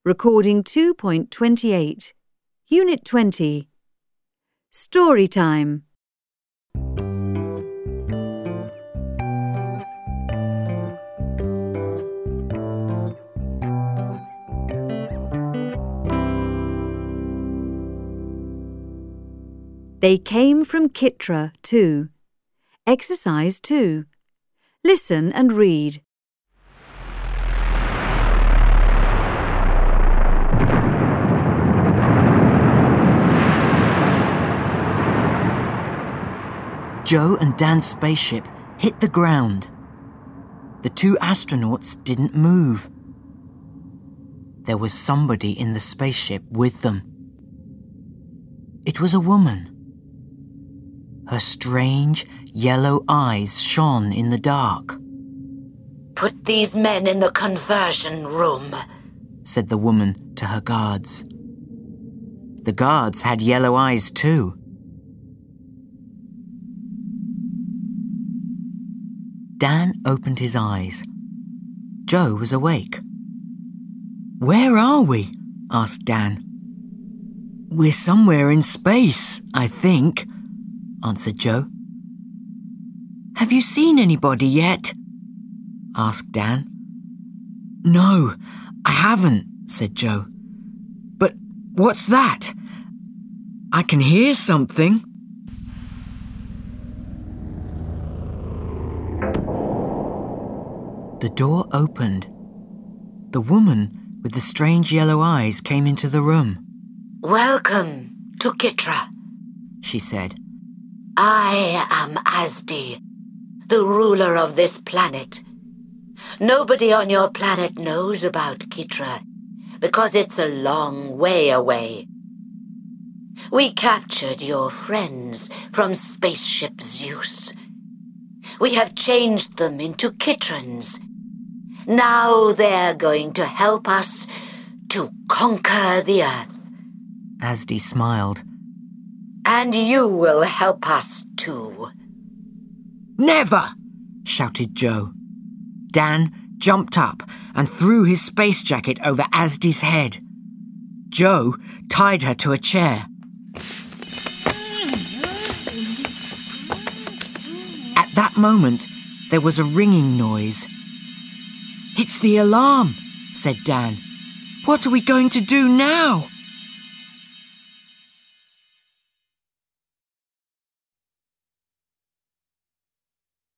Recording 2.28. Unit 20. Story time. They came from Kitra too. Exercise 2. Listen and read. Joe and Dan's spaceship hit the ground. The two astronauts didn't move. There was somebody in the spaceship with them. It was a woman. Her strange yellow eyes shone in the dark. "Put these men in the conversion room," said the woman to her guards. The guards had yellow eyes too. Dan opened his eyes. Joe was awake. "Where are we?" asked Dan. "We're somewhere in space, I think," answered Joe. "Have you seen anybody yet?" asked Dan. "No, I haven't," said Joe. "But what's that? I can hear something." The door opened. The woman with the strange yellow eyes came into the room. "Welcome to Kitra," she said. "I am Asdi, the ruler of this planet. Nobody on your planet knows about Kitra because it's a long way away. We captured your friends from Spaceship Zeus. We have changed them into Kitrans. Now they're going to help us to conquer the Earth." Asdi smiled. "And you will help us too." "Never!" shouted Joe. Dan jumped up and threw his space jacket over Asdi's head. Joe tied her to a chair. At that moment, there was a ringing noise. "It's the alarm," said Dan. "What are we going to do now?"